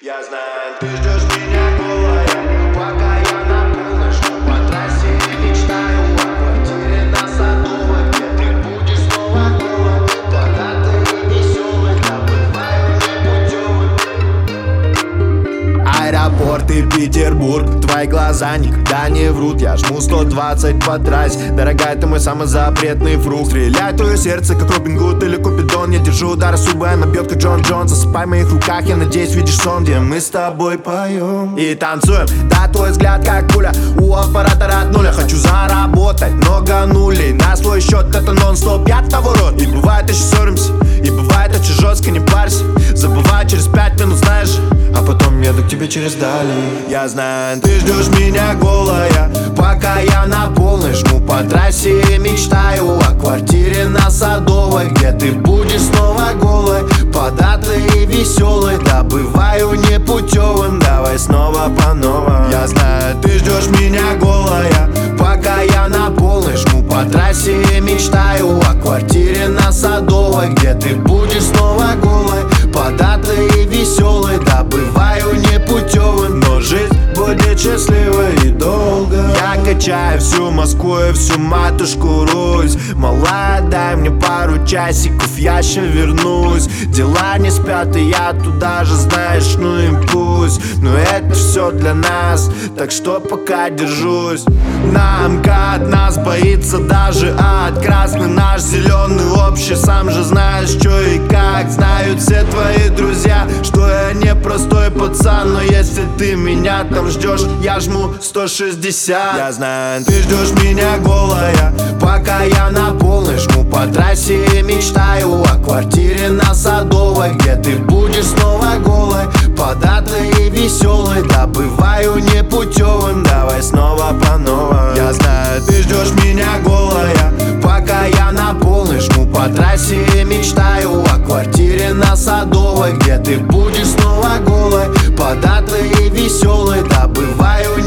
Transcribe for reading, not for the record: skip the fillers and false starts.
Я знаю, ты ждешь меня голая, пока я на полночь по трассе мечтаю о квартире на Садовой, где ты будешь снова голой, богатой и веселой, добываю непутевой. Аэропорт и Петербург, твои глаза никогда не врут. Я жму 120 по трассе, дорогая, ты мой самый запретный фрукт. Стреляет твое сердце, как Робин Гуд или Купидон. Я держу удары судьбы, она бьет, как Джон Джон. Засыпай в моих руках, я надеюсь, видишь сон, где мы с тобой поем и танцуем. Да, твой взгляд как пуля, у оператора от нуля. Хочу заработать много нулей на свой счет, это нон-стоп, я того род. И бывает еще ссоримся, и бывает очень жестко, не парься. Забывай через 5 минут, знаешь, а потом еду к тебе через дали. Я знаю, ты ждешь меня голая, пока я на полной жму по трассе и мечтаю о квартире на Садовой, где ты будешь снова голой, податой и веселой, добываю непутевым, давай снова по новой. Я знаю, ты ждешь меня голая, пока я на полной жму по трассе и мечтаю о квартире на Садовой, где ты будешь снова голой, податой и веселой, добываю непутевым, но жизнь будет счастливой и долго. Я качаю всю Москву и всю матушку Русь. Малая, дай мне пару часиков, я ща вернусь. Дела не спят, и я туда же, знаешь, ну и пусть. Но это все для нас, так что пока держусь. На МКАД нас боится даже ад. Красный наш, зеленый общий, сам же знаешь, что и как. Знают все твои друзья, что я не простой пацан, но если ты меня там ждешь, я жму 160. Я знаю, ты ждешь меня голая, пока я на полной жму по трассе и мечтаю о квартире на Садовой, где ты будешь снова голой, податой и веселой, добываю непутевым, давай снова по новой. Я знаю, ты ждешь меня голая, пока я на полной жму по трассе и мечтаю о квартире на Садовой, где ты будешь снова голой, податой и веселой, добываю